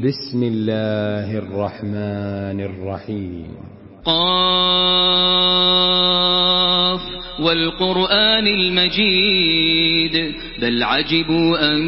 بسم الله الرحمن الرحيم. قاف والقرآن المجيد بل عجبوا أن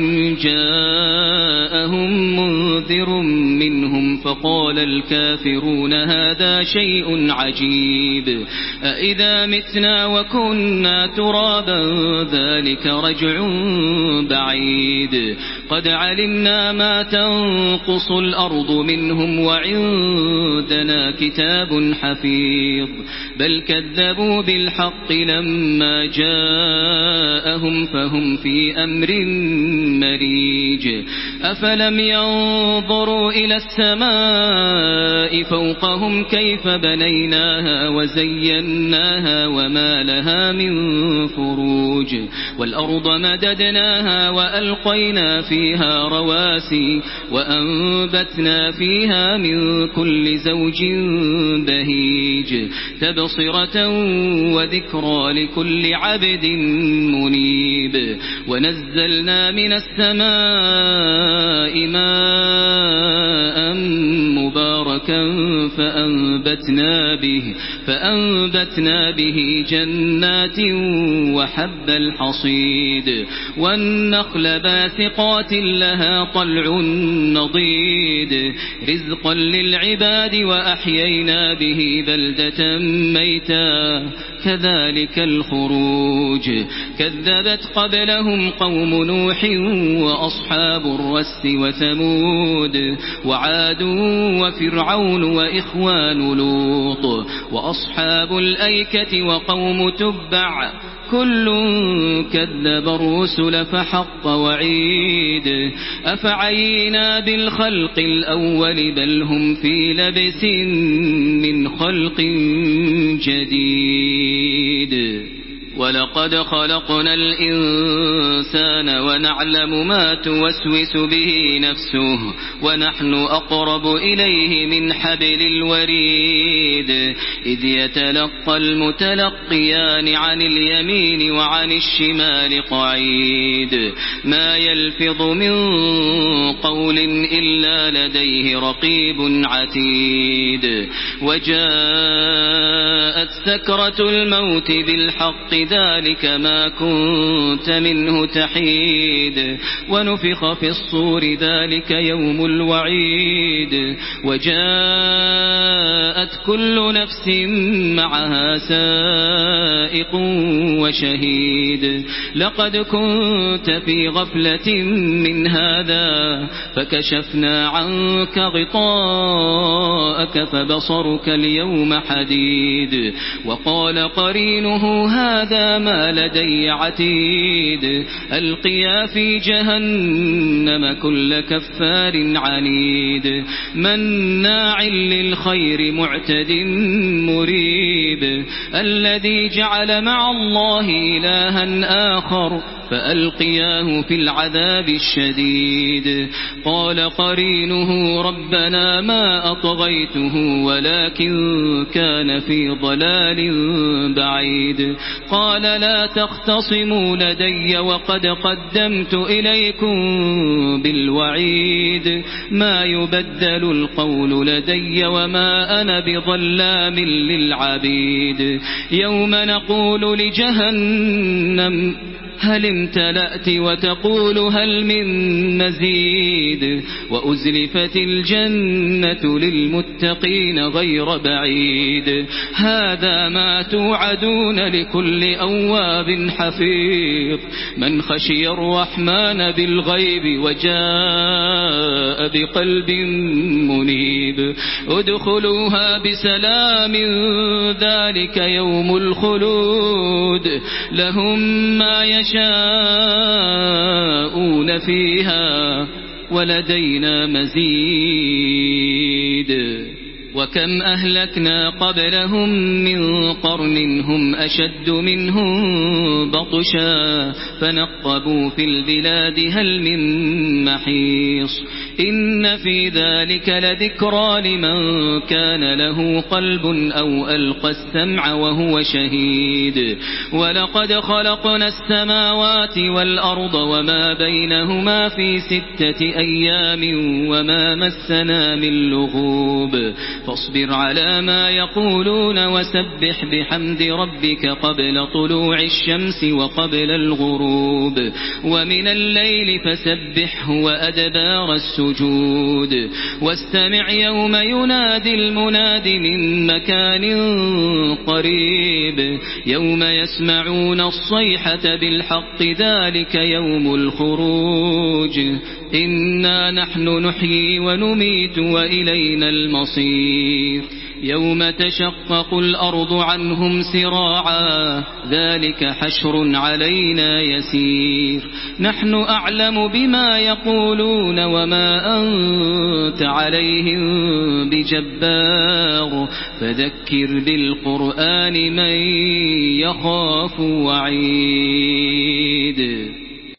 جاءهم منذر منهم فقال الكافرون هذا شيء عجيب أإذا متنا وكنا ترابا ذلك رجع بعيد قد علمنا ما تنقص الأرض منهم وعندنا كتاب حفيظ بل كذبوا بالحق لما جاءهم فهم في أمر مريج أفلم ينظروا إلى السماء فوقهم كيف بنيناها وزيناها وما لها من فروج والأرض مددناها وألقينا فيها رواسي وأنبتنا فيها من كل زوج بهيج تبصرة وذكرى لكل عبد منيب ونزلنا من السماء ماء مباركا فأنبتنا به جنات وحب الحصيد والنخل باسقات لها طلع نضيد رزقا للعباد وأحيينا به بلدة ميتا كذلك الخروج كذبت قبلهم قوم نوح وأصحاب الرس وثمود وعاد وفرعون وإخوان لوط وأصحاب الأيكة وقوم تبع كل كذب الرسل فحق وعيد أفعينا بالخلق الأول بل هم في لبس من خلق جديد ولقد خلقنا الإنسان ونعلم ما توسوس به نفسه ونحن أقرب إليه من حبل الوريد إذ يتلقى المتلقيان عن اليمين وعن الشمال قعيد ما يلفظ من قول إلا لديه رقيب عتيد وجاءت سكرة الموت بالحق ذلك ما كنت منه تحيد ونفخ في الصور ذلك يوم الوعيد وجاءت كل نفس معها سائق وشهيد لقد كنت في غفلة من هذا فكشفنا عنك غطاءك فبصرك اليوم حديد وقال قرينه هذا ما لدي عتيد ألقيا في جهنم كل كفار عنيد مناع للخير معتد مريب الذي جعل مع الله إلها آخر فألقياه في العذاب الشديد قال قرينه ربنا ما أطغيته ولكن كان في ضلال بعيد قال لا تختصموا لدي وقد قدمت إليكم بالوعيد ما يبدل القول لدي وما أنا بظلام للعبيد يوم نقول لجهنم هل امتلأت وتقول هل من مزيد وأزلفت الجنة للمتقين غير بعيد هذا ما توعدون لكل أواب حفيظ من خشي الرحمن بالغيب وجاء بقلب منيب ادخلوها بسلام ذلك يوم الخلود لهم ما يشاءون فيها ولدينا مزيد وكم أهلكنا قبلهم من قرن هم أشد منهم بطشا فنقبوا في البلاد هل من محيص إن في ذلك لذكرى لمن كان له قلب أو ألقى السمع وهو شهيد ولقد خلقنا السماوات والأرض وما بينهما في 6 أيام وما مسنا من لغوب فاصبر على ما يقولون وسبح بحمد ربك قبل طلوع الشمس وقبل الغروب ومن الليل فسبحه وأدبار السجود واستمع يوم ينادي المناد من مكان قريب يوم يسمعون الصيحة بالحق ذلك يوم الخروج إنا نحن نحيي ونميت وإلينا المصير يوم تشقق الأرض عنهم سراعا ذلك حشر علينا يسير نحن أعلم بما يقولون وما أنت عليهم بجبار فذكر بالقرآن من يخاف وعيد